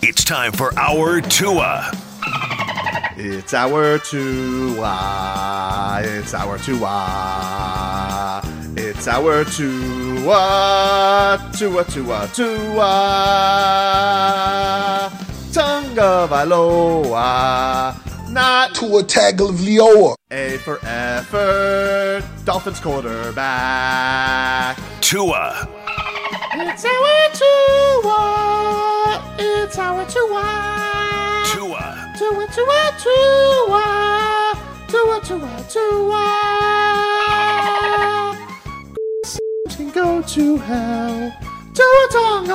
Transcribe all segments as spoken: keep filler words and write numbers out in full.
It's time for our Tua. It's our Tua. It's our Tua. It's our Tua. Tua, Tua, Tua. Tonga Valoa. Not Tua Tagovailoa. A for effort. Dolphins quarterback. Tua. It's our Tua. It's our Tua. Tua. Tua, Tua, Tua. Tua, Tua, Tua. Can go to hell. Tua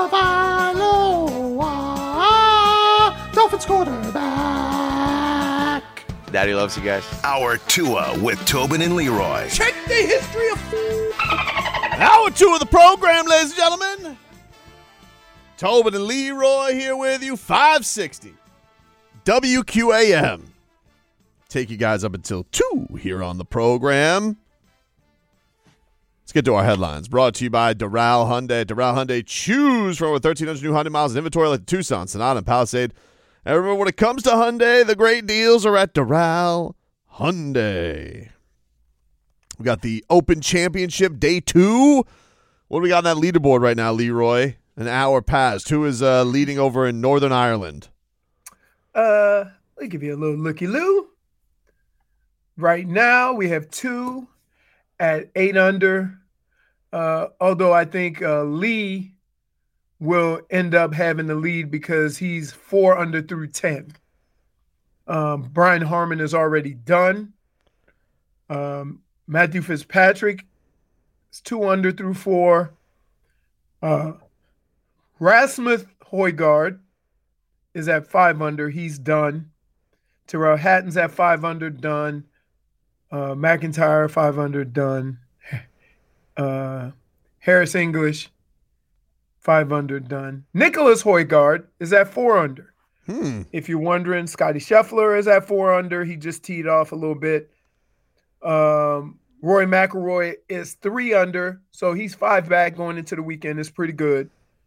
Tagovailoa. Dolphins quarterback. Daddy loves you guys. Our Tua with Tobin and Leroy. Check the history of Hour two of the program, ladies and gentlemen. Tobin and Leroy here with you, five sixty W Q A M. Take you guys up until two here on the program. Let's get to our headlines. Brought to you by Doral Hyundai. Doral Hyundai, choose from over thirteen hundred new Hyundai miles in inventory like the Tucson, Sonata, and Palisade. And remember, when it comes to Hyundai, the great deals are at Doral Hyundai. We got the Open Championship Day two. What do we got on that leaderboard right now, Leroy? An hour past. Who is uh, leading over in Northern Ireland? Uh, let me give you a little looky-loo. Right now, we have two at eight under. Uh, although I think uh, Lee will end up having the lead because he's four under through ten. Um, Brian Harmon is already done. Um, Matthew Fitzpatrick is two under through four. Uh, Rasmus Højgaard is at five under. He's done. Terrell Hatton's at five under, done. Uh, McIntyre, five under, done. Uh, Harris English, five under, done. Nicholas Højgaard is at four under. Hmm. If you're wondering, Scotty Scheffler is at four under. He just teed off a little bit. Um, Rory McIlroy is three under, so he's five back going into the weekend. It's pretty good.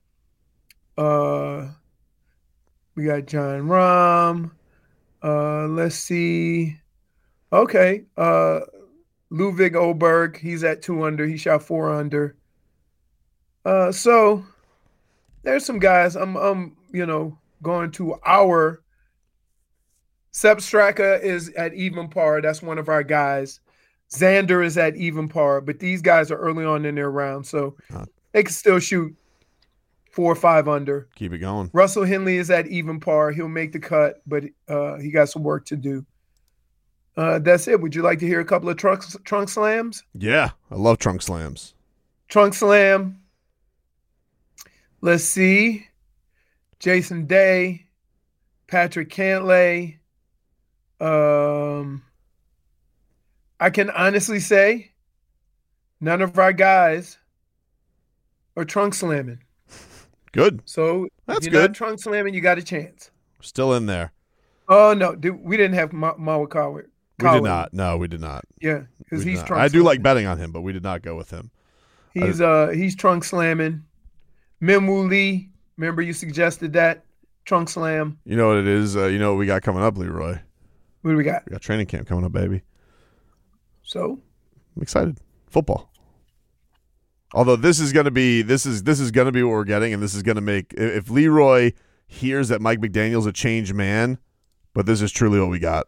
Uh, we got John Rahm. Uh, let's see. Okay. Uh, Ludwig Oberg, he's at two under. He shot four under. Uh, so there's some guys. I'm, I'm, you know, going to our Sepp Straka is at even par. That's one of our guys. Xander is at even par, but these guys are early on in their round, so Uh, they can still shoot four or five under. Keep it going. Russell Henley is at even par. He'll make the cut, but uh, he got some work to do. Uh, that's it. Would you like to hear a couple of trunk, trunk slams? Yeah, I love trunk slams. Trunk slam. Let's see. Jason Day, Patrick Cantlay. Um, I can honestly say none of our guys are trunk slamming. Good. So That's if you're good. not trunk slamming, you got a chance. Still in there. Oh, no. Dude, we didn't have Ma- Mawakawa. We did not. No, we did not. Yeah, because We did he's not. trunk I do slamming. like betting on him, but we did not go with him. He's uh he's trunk slamming. Minwoo Lee, remember you suggested that trunk slam. You know what it is? Uh, you know what we got coming up, Leroy? What do we got? We got training camp coming up, baby. So I'm excited. Football. Although this is gonna be this is this is gonna be what we're getting, and this is gonna make if Leroy hears that Mike McDaniel's a changed man, but this is truly what we got.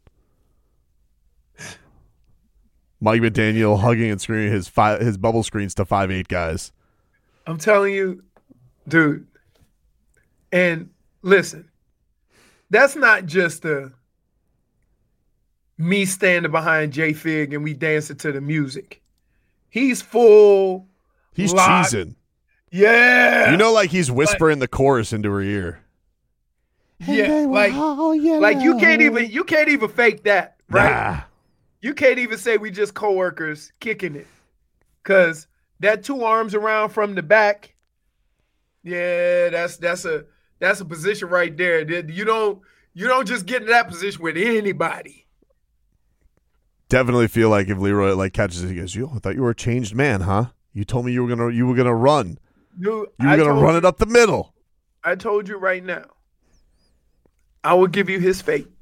Mike McDaniel hugging and screaming his five, his bubble screens to five eight guys. I'm telling you, dude. And listen, that's not just a me standing behind Jay Fig and we dancing to the music. He's full. He's lock- cheesing. Yeah. You know, like he's whispering the chorus into her ear. Yeah. Like, like you can't even you can't even fake that, right? Nah. You can't even say we just coworkers kicking it. Cause that two arms around from the back, yeah, that's that's a that's a position right there. You don't you don't just get in that position with anybody. Definitely feel like if Leroy like catches it, he goes, "Yo, I thought you were a changed man, huh? You told me you were gonna you were gonna run. Dude, You were I gonna told run it up the middle." I told you right now. I will give you his fate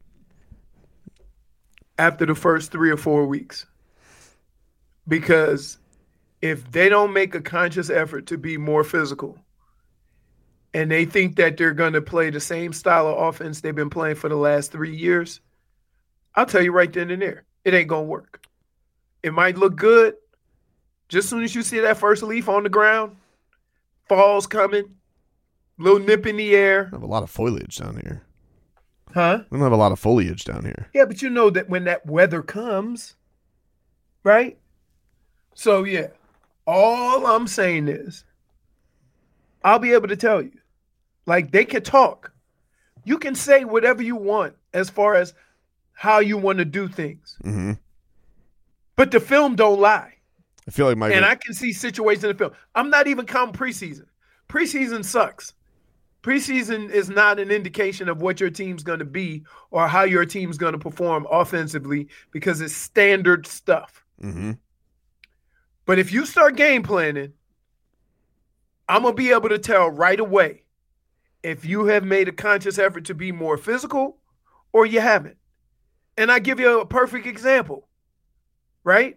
after the first three or four weeks. Because if they don't make a conscious effort to be more physical and they think that they're going to play the same style of offense they've been playing for the last three years, I'll tell you right then and there, it ain't going to work. It might look good. Just as soon as you see that first leaf on the ground, fall's coming, little nip in the air. We have a lot of foliage down here. Huh? We don't have a lot of foliage down here. Yeah, but you know that when that weather comes, right? So, yeah, all I'm saying is I'll be able to tell you. Like, they can talk. You can say whatever you want as far as how you want to do things. Mm-hmm. But the film don't lie. I feel like my And I can see situations in the film. I'm not even counting preseason. Preseason sucks. Preseason is not an indication of what your team's going to be or how your team's going to perform offensively because it's standard stuff. Mm-hmm. But if you start game planning, I'm going to be able to tell right away if you have made a conscious effort to be more physical or you haven't. And I give you a perfect example, right?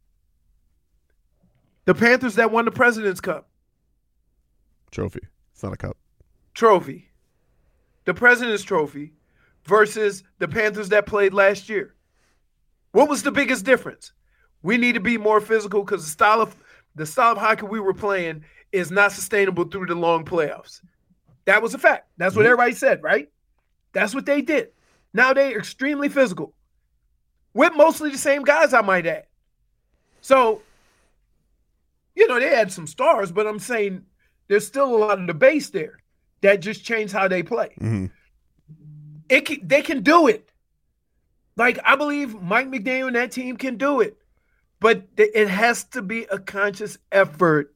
The Panthers that won the President's Cup. Trophy. It's not a cup. Trophy. The President's Trophy versus the Panthers that played last year. What was the biggest difference? We need to be more physical because the style of the style of hockey we were playing is not sustainable through the long playoffs. That was a fact. That's what everybody said, right? That's what they did. Now they're extremely physical. With mostly the same guys, I might add. So, you know, they had some stars, but I'm saying there's still a lot of the base there that just changed how they play. Mm-hmm. It can, they can do it. Like, I believe Mike McDaniel and that team can do it. But th- it has to be a conscious effort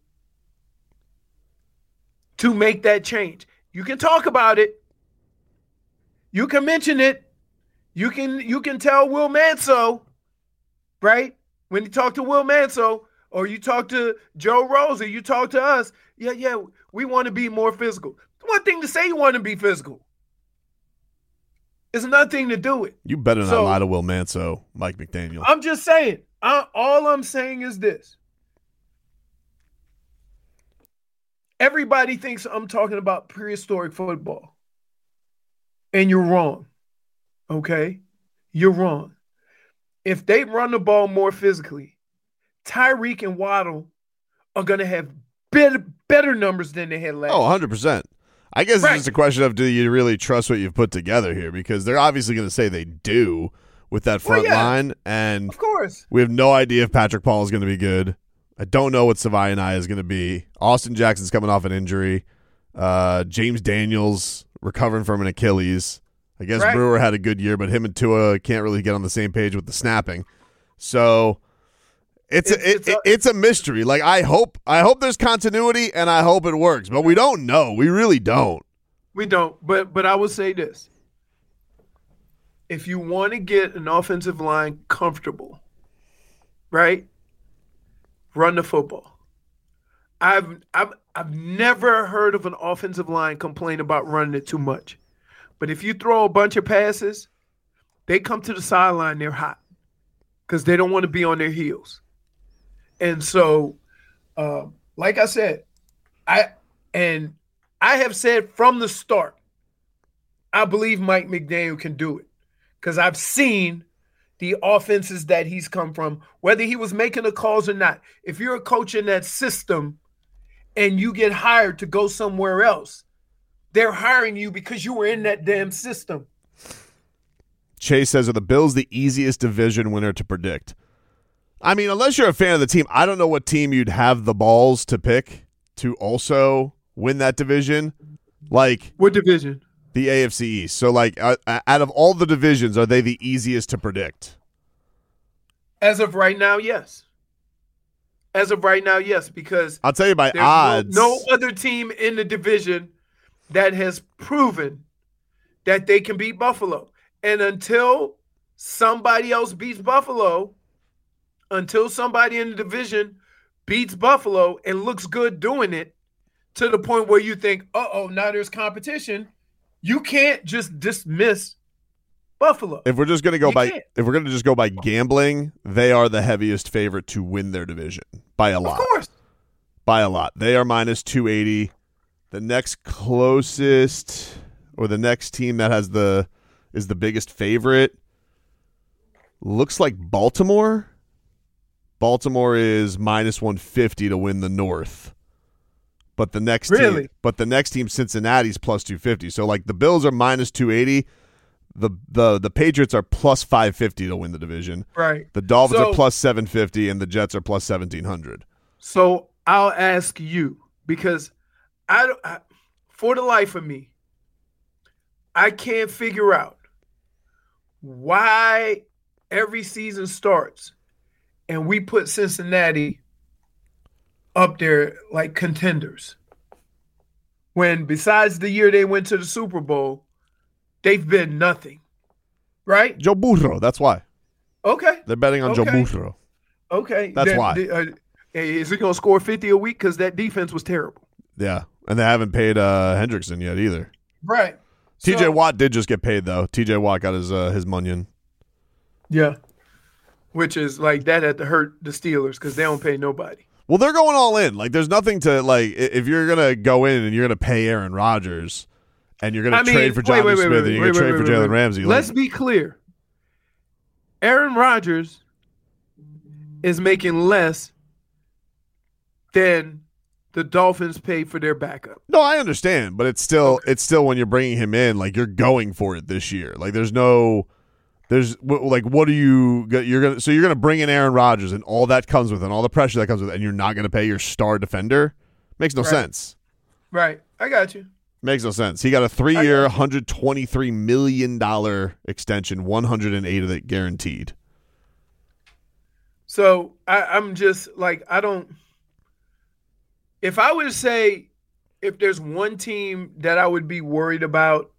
to make that change. You can talk about it. You can mention it. You can you can tell Will Manso, right? When you talk to Will Manso or you talk to Joe Rose or you talk to us, yeah, yeah, we want to be more physical. One thing to say you want to be physical. It's another thing to do it. You better not So- lie to Will Manso, Mike McDaniel. I'm just saying. I, all I'm saying is this. Everybody thinks I'm talking about prehistoric football. And you're wrong. Okay? You're wrong. If they run the ball more physically, Tyreek and Waddle are going to have better, better numbers than they had last Oh, year. one hundred percent. I guess Right. it's just a question of do you really trust what you've put together here? Because they're obviously going to say they do with that front Well, yeah. line. And Of course. we have no idea if Patrick Paul is going to be good. I don't know what Savai and I is going to be. Austin Jackson's coming off an injury. Uh, James Daniels recovering from an Achilles. I guess Right. Brewer had a good year, but him and Tua can't really get on the same page with the snapping. So it's It's- a, it, it's a- it- it's a mystery. Like I hope I hope there's continuity and I hope it works, but we don't know. We really don't. We don't. But but I will say this. If you want to get an offensive line comfortable, right? Run the football. I've I've I've never heard of an offensive line complain about running it too much. But if you throw a bunch of passes, they come to the sideline, they're hot because they don't want to be on their heels. And so, uh, like I said, I and I have said from the start, I believe Mike McDaniel can do it because I've seen the offenses that he's come from, whether he was making the calls or not. If you're a coach in that system and you get hired to go somewhere else, they're hiring you because you were in that damn system. Chase says, are the Bills the easiest division winner to predict? I mean, unless you're a fan of the team, I don't know what team you'd have the balls to pick to also win that division. Like What division? the A F C East. So, like, uh, out of all the divisions, are they the easiest to predict? As of right now, yes. As of right now, yes, because I'll tell you by there's odds. no, no other team in the division that has proven that they can beat Buffalo. And until somebody else beats Buffalo, until somebody in the division beats Buffalo and looks good doing it to the point where you think, uh-oh, now there's competition, You can't just dismiss Buffalo. If we're just going to go You by can't. if we're going to just go by gambling, they are the heaviest favorite to win their division by a lot. Of course. By a lot. They are minus two eighty. The next closest or the next team that has the is the biggest favorite looks like Baltimore. Baltimore is minus one fifty to win the North. But the next Really? team, but the next team Cincinnati's plus two fifty. So like the Bills are minus two eighty. The the the Patriots are plus five fifty to win the division. Right. The Dolphins So- are plus seven fifty and the Jets are plus seventeen hundred. So I'll ask you because I, don't- I for the life of me, I can't figure out why every season starts and we put Cincinnati up there like contenders. When besides the year they went to the Super Bowl, they've been nothing. Right? Joe Burrow, that's why. Okay. They're betting on Joe Okay. Burrow. Okay. That's Then- why. the- uh, is he going to score fifty a week? Because that defense was terrible. Yeah. And they haven't paid uh, Hendrickson yet either. Right. T J So- Watt did just get paid though. T J Watt got his uh, his munion. Yeah. Which is like that had to hurt the Steelers because they don't pay nobody. Well, they're going all in. Like, there's nothing to like. i- If you're gonna go in and you're gonna pay Aaron Rodgers, and you're gonna I mean, trade for wait, Johnny wait, wait, Smith, wait, and you're wait, gonna wait, trade for wait, Jalen wait. Ramsey, Let's like, be clear. Aaron Rodgers is making less than the Dolphins pay for their backup. no, I understand, but it's still it's still when you're bringing him in, like you're going for it this year. Like, there's no. There's wh- like, what are you? go- You're gonna so you're gonna bring in Aaron Rodgers and all that comes with it, and all the pressure that comes with it, and you're not gonna pay your star defender. Makes no Right. sense. Right. I got you. Makes no sense. He got a three-year, I one hundred twenty-three million dollars extension, one hundred eight of it guaranteed. So I, I'm just like, I don't. If I were to say, if there's one team that I would be worried about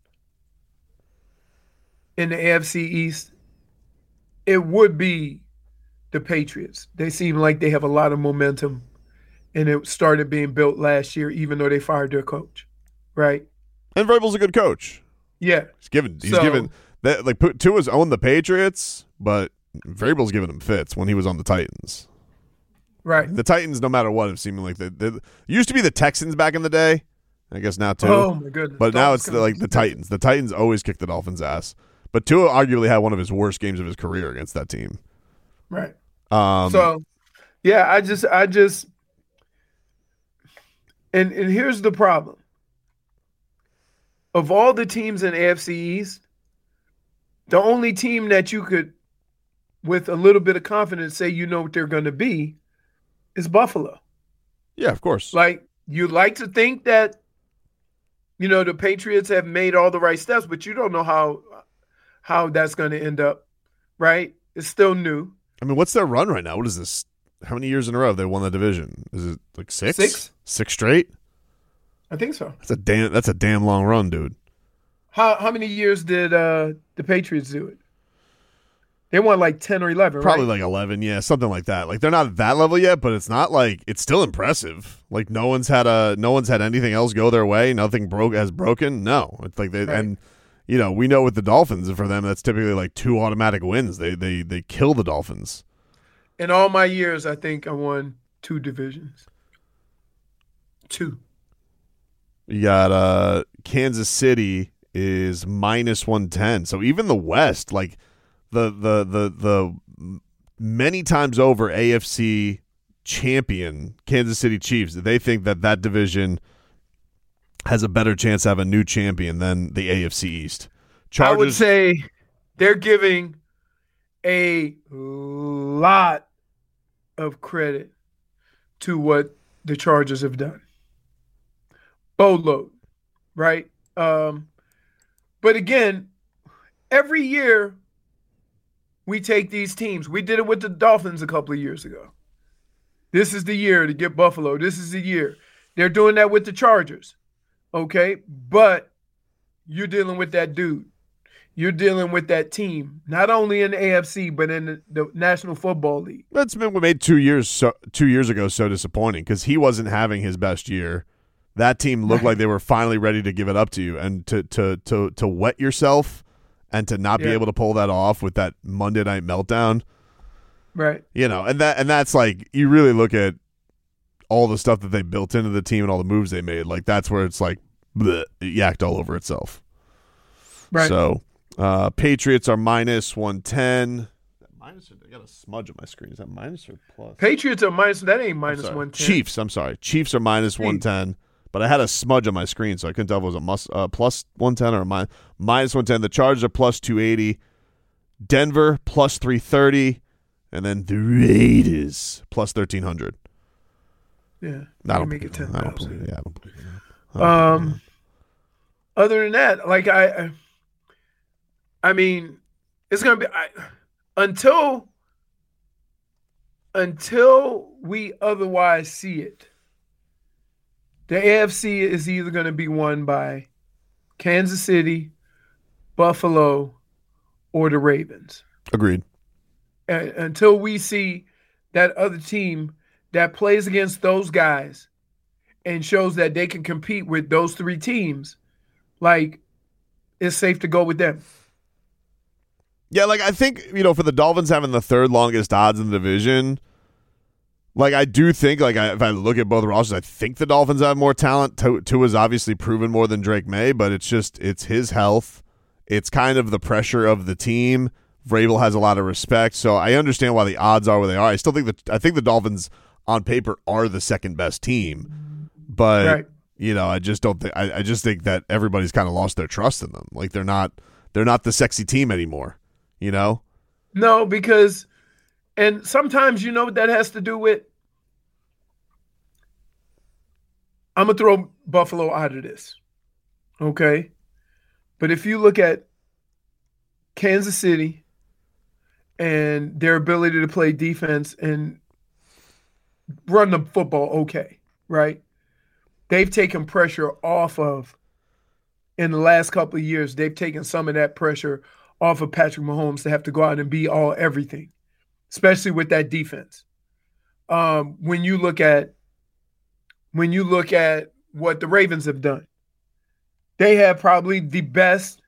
in the A F C East, it would be the Patriots. They seem like they have a lot of momentum, and it started being built last year, even though they fired their coach. Right? And Vrabel's a good coach. Yeah. He's given. He's So- given that like put- Tua's owned the Patriots, but Vrabel's given him fits when he was on the Titans. Right. The Titans, no matter what, have seemed like they, they used to be the Texans back in the day. I guess now too. Oh my goodness. But now Dolphins it's the, gonna like be the stupid. Titans. The Titans always kick the Dolphins' ass. But Tua arguably had one of his worst games of his career against that team. Right. Um, So, yeah, I just, I just, and and here's the problem. Of all the teams in A F C East, the only team that you could, with a little bit of confidence, say you know what they're going to be, is Buffalo. yeah, of course. Like you like to think that, you know, the Patriots have made all the right steps, but you don't know how how that's going to end up. Right? It's still new. I mean, what's their run right now? What is this? How many years in a row have they won the division? Is it like six? Six. Six straight? I think so. That's a damn. That's a damn long run, dude. How how many years did uh, the Patriots do it? They won like ten or eleven, Probably right? like eleven, yeah, something like that. Like they're not at that level yet, but it's not like it's still impressive. Like no one's had a no one's had anything else go their way. Nothing broke has broken. No, it's like they Right. and you know we know with the Dolphins for them that's typically like two automatic wins. They they they kill the Dolphins. In all my years, I think I won two divisions. Two. You got uh Kansas City is minus one ten. So even the West, like the the the the many times over A F C champion Kansas City Chiefs, they think that that division has a better chance to have a new champion than the A F C East. Chargers, I would say they're giving a lot of credit to what the Chargers have done. Boatload, right? Um, but again, every year we take these teams. We did it with the Dolphins a couple of years ago. This is the year to get Buffalo. This is the year. They're doing that with the Chargers, okay? But you're dealing with that dude. You're dealing with that team, not only in the A F C, but in the, the National Football League. that's been what made two years so two years ago so disappointing because he wasn't having his best year that team looked Right. like they were finally ready to give it up to you, and to to to to wet yourself and to not be Yeah. able to pull that off with that Monday night meltdown. Right. You know, and that and that's like, you really look at all the stuff that they built into the team and all the moves they made. Like, that's where it's like bleh, it yacked all over itself. Right. So uh, Patriots are minus one ten. Minus, I got a smudge on my screen. Is that minus or plus? Patriots are minus. That ain't I'm minus sorry. one ten. Chiefs. I'm sorry. Chiefs are minus Chiefs. one ten. But I had a smudge on my screen, so I couldn't tell if it was a mus- uh, plus one ten or a min- minus one ten. The Chargers are plus two eighty. Denver plus three thirty. And then the Raiders plus thirteen hundred. Yeah. I don't make it believe ten it. I don't thousand. believe it. Yeah, I don't believe it. I don't believe Um. Other than that, like I, I- I mean, it's gonna be I, until until we otherwise see it. The A F C is either going to be won by Kansas City, Buffalo, or the Ravens. it. Agreed. And until we see that other team that plays against those guys and shows that they can compete with those three teams, like, it's safe to go with them. Yeah, like, I think, you know, for the Dolphins having the third longest odds in the division, like, I do think, like, I, if I look at both rosters, I think the Dolphins have more talent. Tu- Tua's obviously proven more than Drake May, but it's just, it's his health. It's kind of the pressure of the team. Vrabel has a lot of respect, so I understand why the odds are where they are. I still think that, I think the Dolphins, on paper, are the second best team, but, Right. you know, I just don't think, I, I just think that everybody's kind of lost their trust in them. Like, they're not, they're not the sexy team anymore, you know? No, because, and sometimes you know what that has to do with? I'm going to throw Buffalo out of this, okay? But if you look at Kansas City and their ability to play defense and run the football okay, right? They've taken pressure off of, in the last couple of years, they've taken some of that pressure off of Patrick Mahomes to have to go out and be all everything, especially with that defense. Um, when you look at when you look at what the Ravens have done, they have probably the best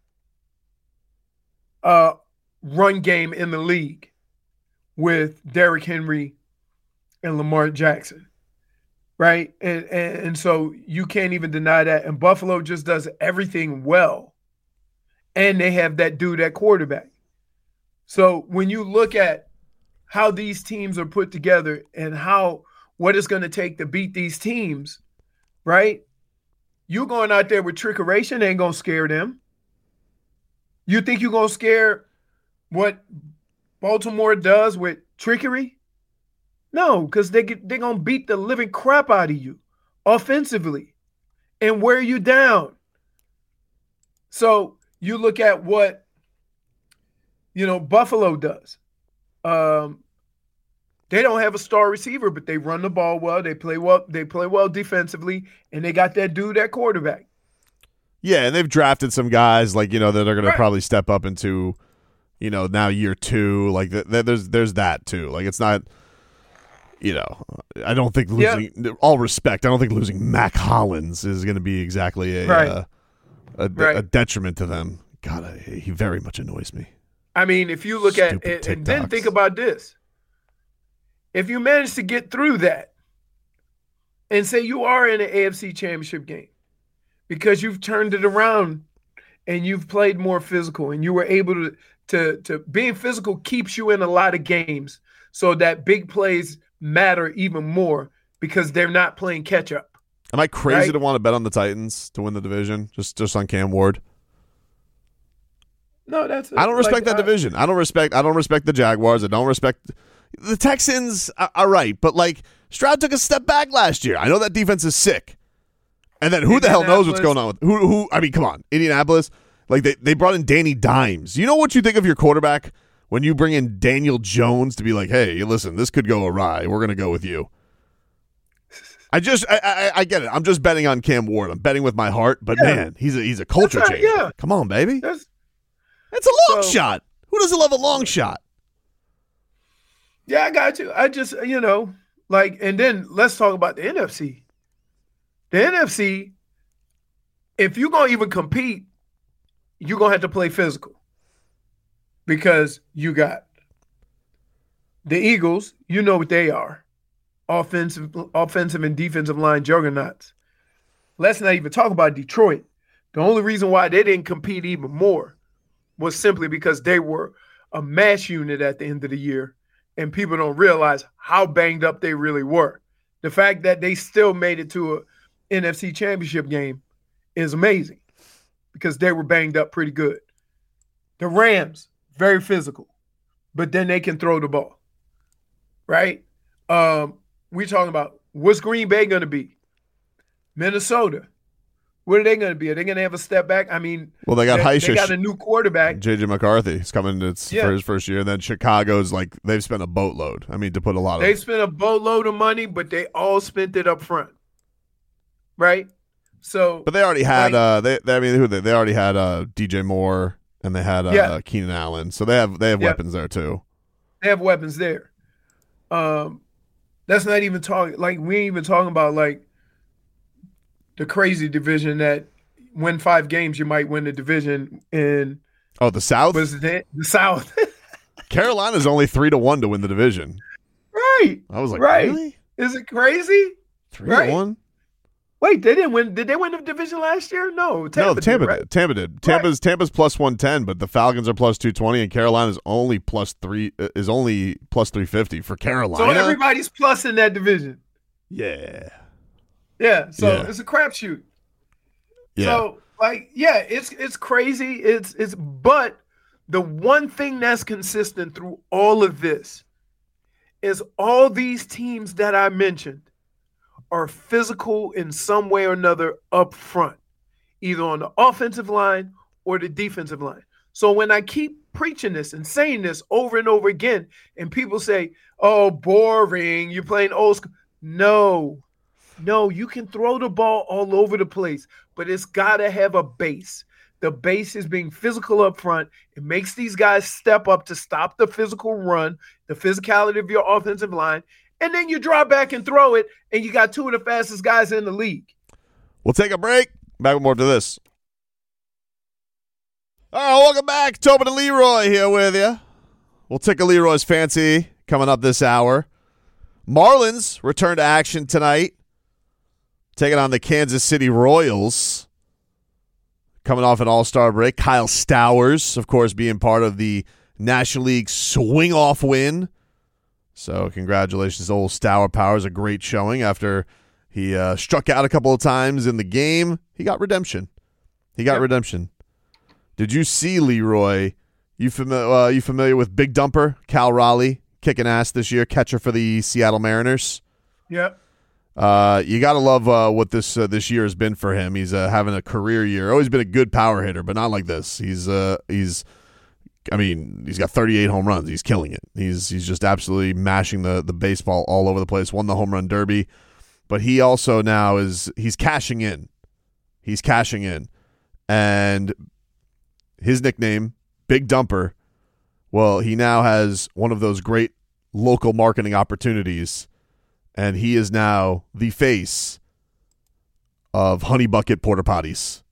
uh, run game in the league with Derrick Henry and Lamar Jackson, right? And, and and so you can't even deny that. And Buffalo just does everything well, and they have that dude at quarterback. So when you look at how these teams are put together and how what it's going to take to beat these teams, right? You going out there with trickeration ain't going to scare them. You think you're going to scare what Baltimore does with trickery? No, because they get, they're going to beat the living crap out of you offensively and wear you down. So you look at what, you know, Buffalo does. Um, they don't have a star receiver, but they run the ball well. They play well. They play well defensively, and they got that dude at quarterback. Yeah, and they've drafted some guys, like, you know, that are going Right. to probably step up into, you know, now year two. Like, th- th- there's there's that too. Like, it's not, you know, I don't think losing, all respect, I don't think losing Mac Hollins is going to be exactly a, Right. uh, a, Right. a detriment to them. God, I, he very much annoys me. I mean, if you look at Stupid it, and then TikToks. think about this. If you manage to get through that and say you are in an A F C championship game because you've turned it around and you've played more physical and you were able to, to, to being physical keeps you in a lot of games so that big plays matter even more because they're not playing catch up. Am I crazy Right. to want to bet on the Titans to win the division just just on Cam Ward? No, that's I don't respect like, that I- division. I don't respect. I don't respect the Jaguars. I don't respect the Texans. Are, are right, but like Stroud took a step back last year. I know that defense is sick, and then who the hell knows what's going on with who? Who? I mean, come on, Indianapolis. Like they they brought in Danny Dimes. You know what you think of your quarterback when you bring in Daniel Jones to be like, hey, listen, this could go awry. We're gonna go with you. I just, I, I, I get it. I'm just betting on Cam Ward. I'm betting with my heart, but Yeah. man, he's a he's a culture That's right, changer. yeah. Come on, baby. That's, It's a long So- shot. Who doesn't love a long shot? yeah, I got you. I just, you know, like, and then let's talk about the N F C. The N F C, if you're going to even compete, you're going to have to play physical because you got the Eagles, you know what they are, offensive, offensive and defensive line juggernauts. Let's not even talk about Detroit. The only reason why they didn't compete even more was simply because they were a mass unit at the end of the year, and people don't realize how banged up they really were. The fact that they still made it to a N F C championship game is amazing because they were banged up pretty good. The Rams, very physical, but then they can throw the ball, right? Um, we're talking about what's Green Bay going to be? Minnesota. What are they going to be? Are they going to have a step back? I mean, well, they got they, Heisha, they got a new quarterback. J J McCarthy. He's coming it's Yeah. for his first year. And then Chicago's like, they've spent a boatload. I mean, to put a lot of They spent a boatload of money, but they all spent it up front, right? So, But they already had, like- uh, they, they, I mean, who they, they already had uh, D J Moore and they had uh, Yeah. Keenan Allen. So they have, they have Yeah. weapons there too. they have weapons there. Um, that's not even talking. Like we ain't even talking about like the crazy division that win five games, you might win the division in Oh, the South? was it the South, Carolina's only three to one to win the division. right? I was like, Right. really? Is it crazy? Three Right. to one? Wait, they didn't win. Did they win the division last year? No, Tampa No, Tampa did, right? did. Tampa did. Tampa's Tampa's plus one ten, but the Falcons are plus two twenty, and Carolina's only plus three uh, is only plus three fifty for Carolina. So everybody's plus in that division. yeah, Yeah, so Yeah. it's a crapshoot. yeah. So like, yeah, it's it's crazy. It's it's but the one thing that's consistent through all of this is all these teams that I mentioned are physical in some way or another up front, either on the offensive line or the defensive line. So when I keep preaching this and saying this over and over again, and people say, "Oh, boring, you're playing old school." No, no, you can throw the ball all over the place, but it's got to have a base. The base is being physical up front. It makes these guys step up to stop the physical run, the physicality of your offensive line, and then you drop back and throw it, and you got two of the fastest guys in the league. We'll take a break. Back with more to this. All right, welcome back. Tobin and Leroy here with you. We'll tickle Leroy's fancy coming up this hour. Marlins return to action tonight, taking on the Kansas City Royals. Coming off an all-star break. Kyle Stowers, of course, being part of the National League swing-off win. So congratulations to old Stour Powers. A great showing after he uh, struck out a couple of times in the game. He got redemption. He got Yep. redemption. Did you see, Leroy, you, fami- uh, you familiar with Big Dumper, Cal Raleigh, kicking ass this year, catcher for the Seattle Mariners? Yep. Uh, you got to love uh, what this uh, this year has been for him. He's uh, having a career year. Always been a good power hitter, but not like this. He's uh, he's, I mean, he's got thirty-eight home runs. He's killing it. He's he's just absolutely mashing the the baseball all over the place. Won the home run derby, but he also now is he's cashing in. He's cashing in, and his nickname, Big Dumper. Well, he now has one of those great local marketing opportunities. And he is now the face of Honey Bucket Porta Potties.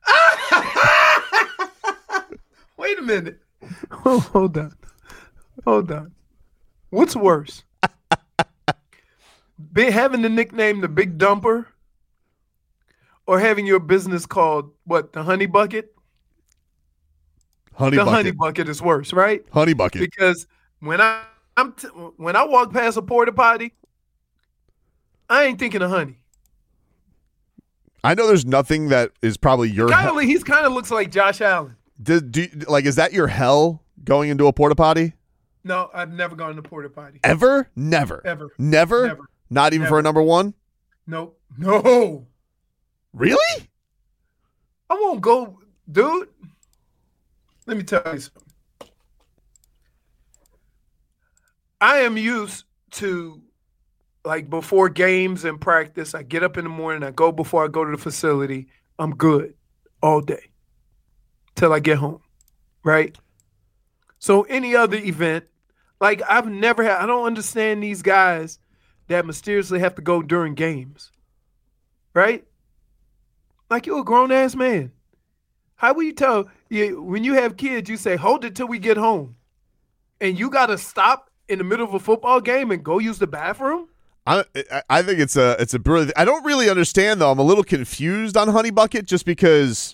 Wait a minute. Oh, hold on. Hold on. What's worse? Be, having the nickname the Big Dumper or having your business called, what, the Honey Bucket? Honey the Bucket. Honey Bucket is worse, right? Honey Bucket. Because when I I'm t- when I walk past a porta potty, I ain't thinking of honey. I know there's nothing that is probably your Kind hell. of, he's kind of looks like Josh Allen. Do, do, like, is that your hell going into a porta potty? No, I've never gone to porta potty. Ever? Never. Ever. Never? Never. Not even for Never. a number one? Nope. No. Really? I won't go, dude. Let me tell you something. I am used to, like, before games and practice, I get up in the morning, I go before I go to the facility. I'm good all day till I get home, right? So any other event, like, I've never had, I don't understand these guys that mysteriously have to go during games. right? Like you're a grown ass man. How will you tell you when you have kids? You say, "Hold it till we get home," and you got to stop in the middle of a football game and go use the bathroom. I I think it's a it's a brilliant. I don't really understand though. I'm a little confused on Honey Bucket just because.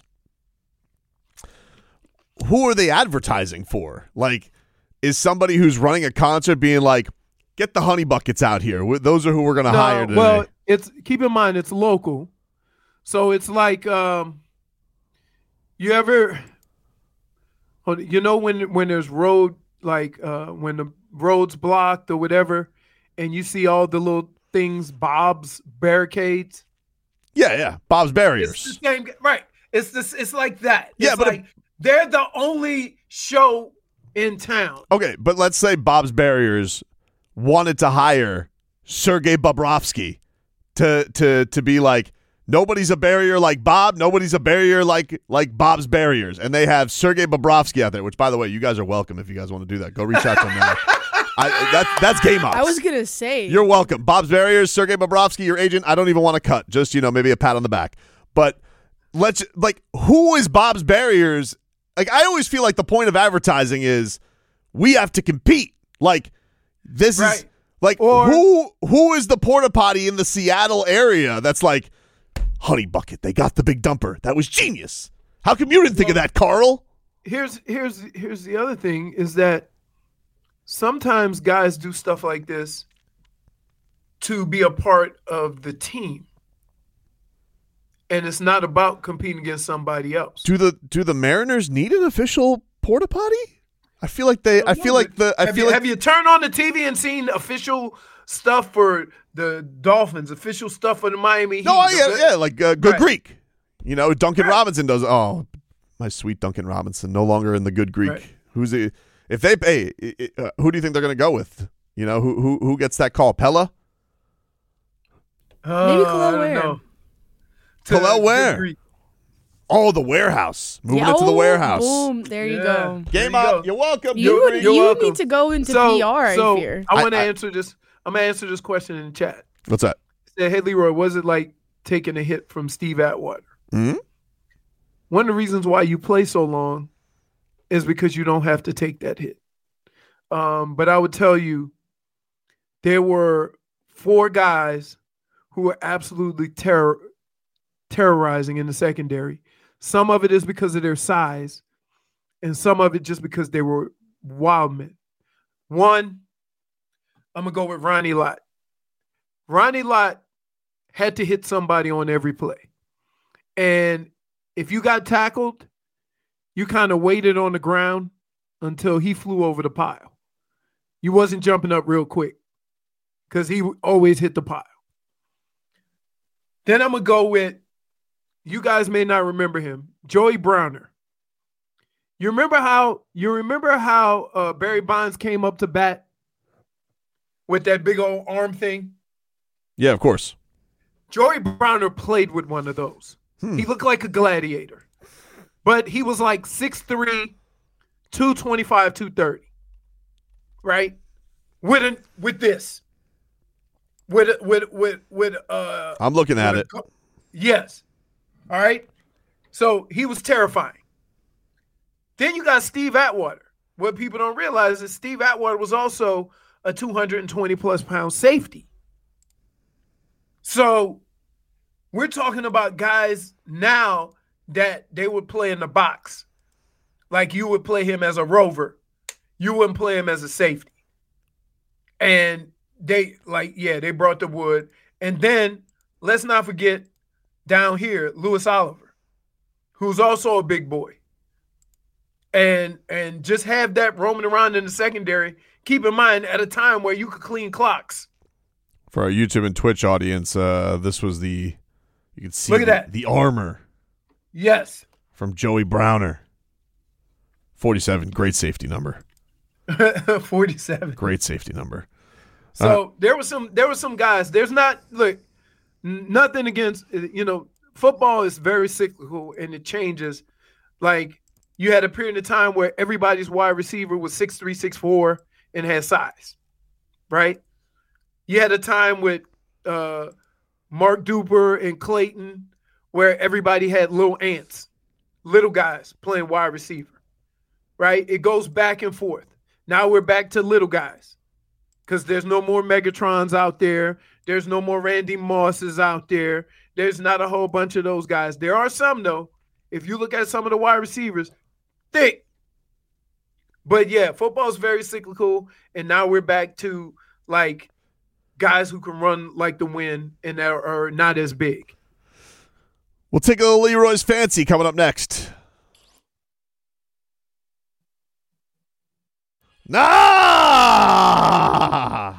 Who are they advertising for? Like, is somebody who's running a concert being like, "Get the Honey Buckets out here"? Those are who we're going to no, hire today. Well, it's keep in mind it's local, so it's like um, you ever, you know, when when there's road like uh, when the road's blocked or whatever, and you see all the little things, Bob's barricades. Yeah, yeah, Bob's barriers. It's the same, right? It's this. It's like that. It's yeah, but like, they're the only show in town. Okay, but let's say Bob's Barriers wanted to hire Sergei Bobrovsky to to to be like, nobody's a barrier like Bob, nobody's a barrier like like Bob's Barriers, and they have Sergei Bobrovsky out there. Which, by the way, you guys are welcome if you guys want to do that. Go reach out to them now. I, that, that's game ops. I was gonna say you're welcome. Bob's Barriers, Sergei Bobrovsky, your agent. I don't even want to cut. Just, you know, maybe a pat on the back. But let's like, who is Bob's Barriers? Like, I always feel like the point of advertising is we have to compete. Like, this right. is like or, who who is the porta potty in the Seattle area that's like, Honey Bucket, they got the big dumper. That was genius. How come you didn't think well, of that, Carl? Here's here's here's the other thing is that sometimes guys do stuff like this to be a part of the team. And it's not about competing against somebody else. Do the do the Mariners need an official porta potty? I feel like they. I, I feel like the. I have feel you, like have you turned on the T V and seen official stuff for the Dolphins, official stuff for the Miami Heat? No, yeah, yeah, like uh, Good right. Greek. You know, Duncan right. Robinson does. Oh, my sweet Duncan Robinson, no longer in the Good Greek. Right. Who's the? If they pay, uh, who do you think they're going to go with? You know, who who who gets that call? Pella? Uh, Maybe Khalil Ware. Khalil Ware. Oh, the warehouse. Moving yeah, it to the oh, warehouse. Boom. There you yeah. go. Game you up. go. You're welcome. You, You're, would, you're you welcome. need to go into so, P R, so I fear. I want to I, I, answer this. I'm going to answer this question in the chat. What's that? Say, hey, Leroy, was it like taking a hit from Steve Atwater? Mm-hmm. One of the reasons why you play so long is because you don't have to take that hit. Um, but I would tell you, there were four guys who were absolutely terror, terrorizing in the secondary. Some of it is because of their size, and some of it just because they were wild men. One, I'm going to go with Ronnie Lott. Ronnie Lott had to hit somebody on every play. And if you got tackled, you kind of waited on the ground until he flew over the pile. You wasn't jumping up real quick because he always hit the pile. Then I'm going to go with, you guys may not remember him, Joey Browner. You remember how you remember how uh, Barry Bonds came up to bat with that big old arm thing? Yeah, of course. Joey Browner played with one of those. Hmm. He looked like a gladiator. But he was like six three, two twenty-five, two thirty. Right? With an, with this. With with with with uh I'm looking at it. A, yes. All right. So he was terrifying. Then you got Steve Atwater. What people don't realize is Steve Atwater was also a two hundred twenty plus pound safety. So we're talking about guys now that they would play in the box. Like you would play him as a rover. You wouldn't play him as a safety. And they like, yeah, they brought the wood. And then let's not forget down here, Louis Oliver, who's also a big boy. And and just have that roaming around in the secondary. Keep in mind, at a time where you could clean clocks. For our YouTube and Twitch audience, uh, this was the, you can see Look at the, that. the armor. Yes. From Joey Browner. forty-seven, great safety number. forty-seven. Great safety number. So uh, there was some there were some guys. There's not look nothing against, you know, football is very cyclical and it changes. Like you had a period of time where everybody's wide receiver was six three, six four and had size. Right? You had a time with uh, Mark Duper and Clayton, where everybody had little ants, little guys playing wide receiver, right? It goes back and forth. Now we're back to little guys because there's no more Megatrons out there. There's no more Randy Mosses out there. There's not a whole bunch of those guys. There are some, though. If you look at some of the wide receivers, thick. But, yeah, football's very cyclical, and now we're back to, like, guys who can run like the wind and are, are not as big. We'll take a little Leroy's Fancy coming up next. Nah!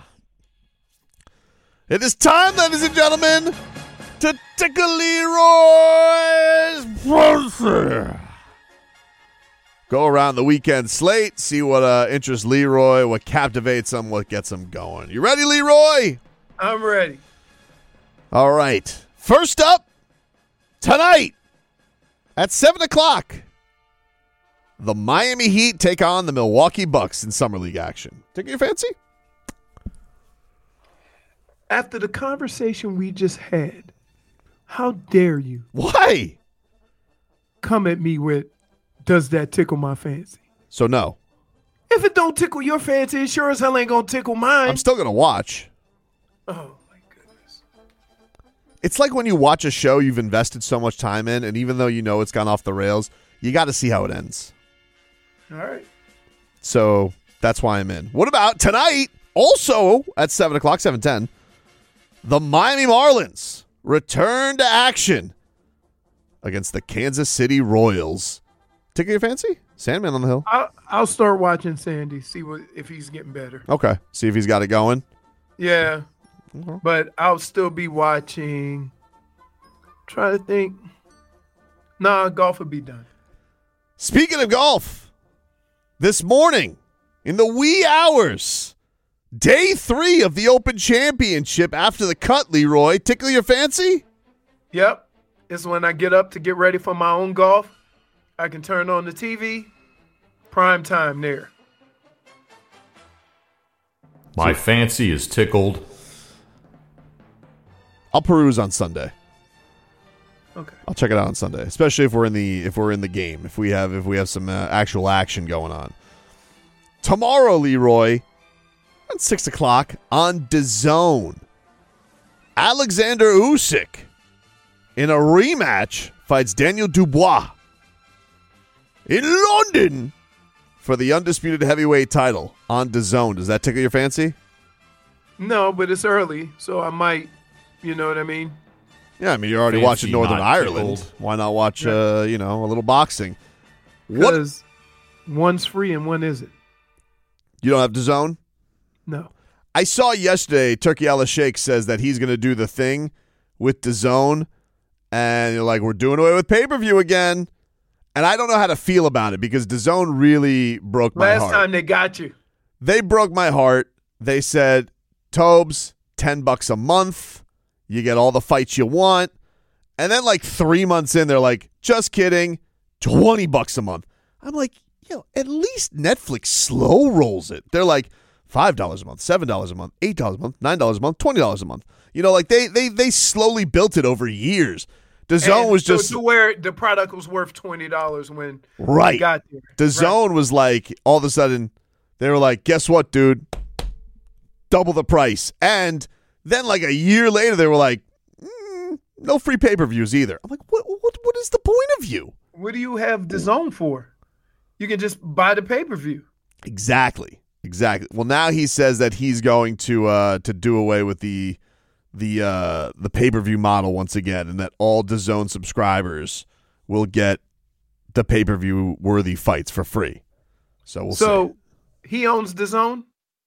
It is time, ladies and gentlemen, to tickle Leroy's Fancy. Go around the weekend slate, see what uh, interests Leroy, what captivates him, what gets him going. You ready, Leroy? I'm ready. All right. First up, tonight at seven o'clock, the Miami Heat take on the Milwaukee Bucks in Summer League action. Take your fancy? After the conversation we just had, how dare you? Why? Come at me with, does that tickle my fancy? So no. If it don't tickle your fancy, it sure as hell ain't gonna tickle mine. I'm still going to watch. Oh, my goodness. It's like when you watch a show you've invested so much time in, and even though you know it's gone off the rails, you got to see how it ends. All right. So that's why I'm in. What about tonight, also at seven o'clock, seven ten, the Miami Marlins return to action against the Kansas City Royals. Tickle your fancy? Sandman on the Hill. I'll, I'll start watching Sandy, see what if he's getting better. Okay. See if he's got it going. Yeah. Okay. But I'll still be watching. Try to think. Nah, golf will be done. Speaking of golf, this morning, in the wee hours, day three of the Open Championship after the cut, Leroy. Tickle your fancy? Yep. It's when I get up to get ready for my own golf. I can turn on the T V. Prime time there. My fancy is tickled. I'll peruse on Sunday. Okay. I'll check it out on Sunday, especially if we're in the if we're in the game, if we have if we have some uh, actual action going on. Tomorrow, Leroy, at six o'clock on DAZN, Alexander Usyk in a rematch fights Daniel Dubois in London for the undisputed heavyweight title on DAZN. Does that tickle your fancy? No, but it's early, so I might, you know what I mean? Yeah, I mean, you're already Fancy, watching Northern not Ireland. tickled. Why not watch, Yeah. uh, you know, a little boxing? What? Because one's free and one isn't. You don't have DAZN? No. I saw yesterday Turkey Al Sheikh says that he's going to do the thing with DAZN, and you're like, we're doing away with pay-per-view again. And I don't know how to feel about it because DAZN really broke my Last heart. time they got you. They broke my heart. They said, Tobes, ten bucks a month. You get all the fights you want. And then like three months in, they're like, just kidding, twenty bucks a month. I'm like, yo, at least Netflix slow rolls it. They're like, five dollars a month, seven dollars a month, eight dollars a month, nine dollars a month, twenty dollars a month. You know, like they they they slowly built it over years. DAZN And was so just to where the product was worth twenty dollars when right. it got there. DAZN was like, all of a sudden, they were like, guess what, dude? Double the price. And then like a year later, they were like, mm, no free pay-per-views either. I'm like, what, what, what is the point of you? What do you have DAZN for? You can just buy the pay-per-view. Exactly. Exactly. Well, now he says that he's going to uh, to do away with the the uh, the pay-per-view model once again, and that all DAZN subscribers will get the pay-per-view worthy fights for free. So we'll so see. he owns DAZN?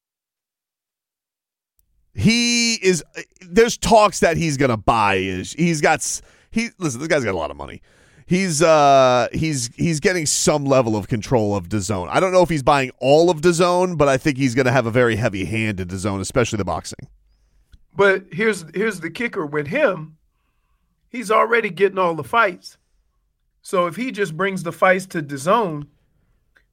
He is. There's talks that he's gonna buy. Is he's got he? Listen, this guy's got a lot of money. He's uh he's he's getting some level of control of DAZN. I don't know if he's buying all of DAZN, but I think he's gonna have a very heavy hand in DAZN, especially the boxing. But here's here's the kicker with him. He's already getting all the fights. So if he just brings the fights to DAZN,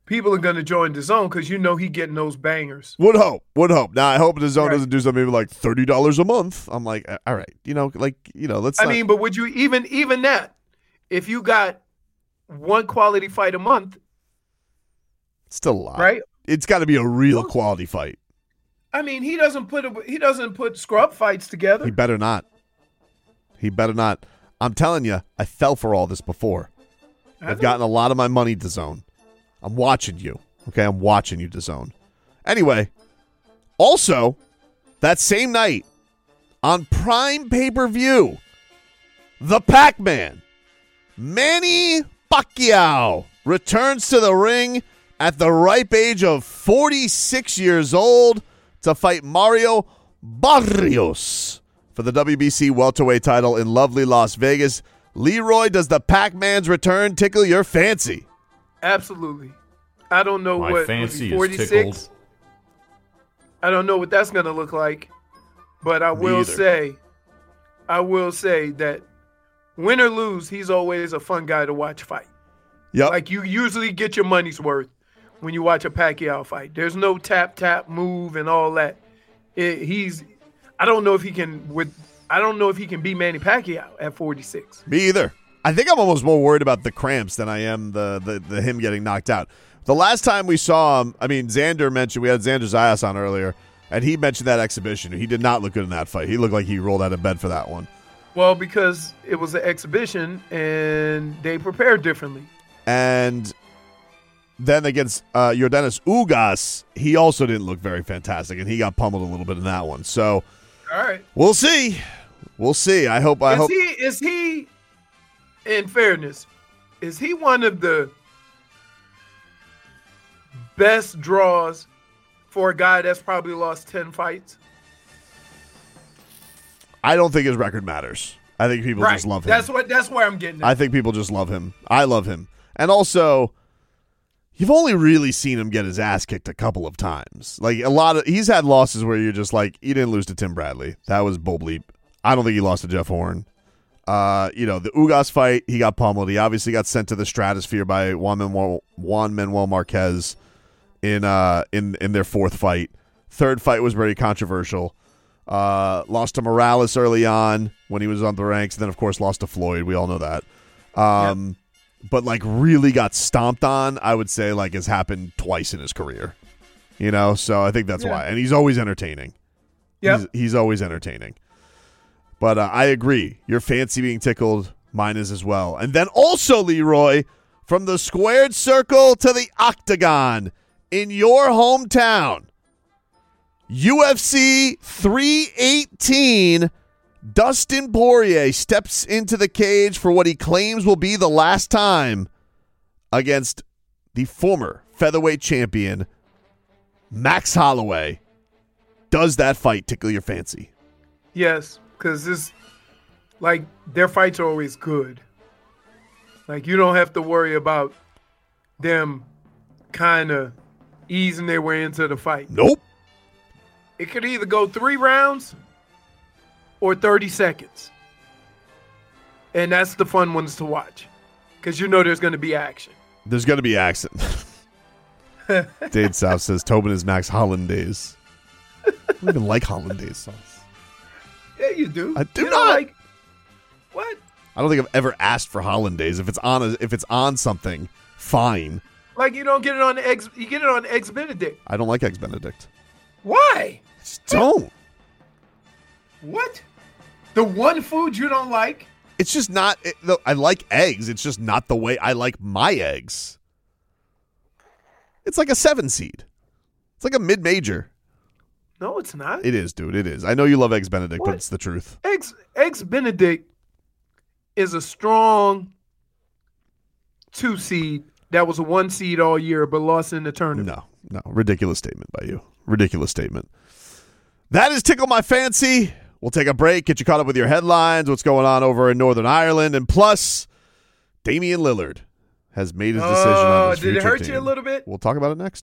people are going to join the zone because you know he getting those bangers. Would hope. Would hope. Now, I hope the zone Right. doesn't do something like thirty dollars a month. I'm like, all right. You know, like, you know, let's I not- mean, but would you even even that? If you got one quality fight a month, it's still a lot. right? It's got to be a real quality fight. I mean, he doesn't put a, he doesn't put scrub fights together. He better not. He better not. I'm telling you, I fell for all this before. I I've know. gotten a lot of my money to zone. I'm watching you. Okay, I'm watching you to zone. Anyway, also, that same night on Prime pay-per-view, the Pac-Man, Manny Pacquiao, returns to the ring at the ripe age of forty-six years old to fight Mario Barrios for the W B C welterweight title in lovely Las Vegas. Leroy, does the Pac-Man's return tickle your fancy? Absolutely. I don't know My what was fancy he, is forty-six. tickled. I don't know what that's going to look like, but I will either. say, I will say that win or lose, he's always a fun guy to watch fight. Yep. Like you usually get your money's worth when you watch a Pacquiao fight. There's no tap tap move and all that. It, he's, I don't know if he can with, I don't know if he can beat Manny Pacquiao at forty-six. Me either. I think I'm almost more worried about the cramps than I am the, the, the him getting knocked out. The last time we saw him, I mean, Xander mentioned, we had Xander Zayas on earlier, and he mentioned that exhibition. He did not look good in that fight. He looked like he rolled out of bed for that one. Well, because it was an exhibition and they prepared differently. And then against uh, Yordenis Ugas, he also didn't look very fantastic, and he got pummeled a little bit in that one. So All right. we'll see. We'll see. I hope. I is hope. he is he in fairness, is he one of the best draws for a guy that's probably lost ten fights? I don't think his record matters. I think people Right. just love him. That's what that's where I'm getting at. I think people just love him. I love him. And also, you've only really seen him get his ass kicked a couple of times. Like a lot of he's had losses where you're just like, he didn't lose to Tim Bradley. That was bull bleep. I don't think he lost to Jeff Horn. Uh, you know, the Ugas fight, he got pummeled. He obviously got sent to the stratosphere by Juan Manuel, Juan Manuel Marquez in uh in in their fourth fight. Third fight was very controversial. Uh, lost to Morales early on when he was on the ranks, and then of course lost to Floyd. We all know that. Um, yep. But like really got stomped on, I would say like has happened twice in his career. You know, so I think that's Yeah. why. And he's always entertaining. Yep. He's, he's always entertaining. But uh, I agree. Your fancy being tickled, mine is as well. And then also, Leroy, from the squared circle to the octagon in your hometown, U F C three eighteen, Dustin Poirier steps into the cage for what he claims will be the last time against the former featherweight champion, Max Holloway. Does that fight tickle your fancy? Yes, because this, like, their fights are always good. Like, you don't have to worry about them kind of easing their way into the fight. Nope. It could either go three rounds or thirty seconds. And that's the fun ones to watch because you know there's going to be action. There's going to be action. Dade South says Tobin is Max Hollandaise. I don't even like Hollandaise sauce. Yeah, you do. I do You not. Like, what? I don't think I've ever asked for Hollandaise. If it's on a, if it's on something, fine. Like you don't get it on eggs. You get it on eggs Benedict. I don't like Eggs Benedict. Why? Just don't. What? The one food you don't like? It's just not. It, though I like eggs. It's just not the way I like my eggs. It's like a seven seed. It's like a mid major. No, it's not. It is, dude. It is. I know you love Eggs Benedict, What? but it's the truth. Eggs Eggs Benedict is a strong two seed that was a one seed all year but lost in the tournament. No, no. Ridiculous statement by you. Ridiculous statement. That is Tickle My Fancy. We'll take a break, get you caught up with your headlines, what's going on over in Northern Ireland, and plus, Damian Lillard has made his decision Oh, on his did it future hurt team. you a little bit? We'll talk about it next.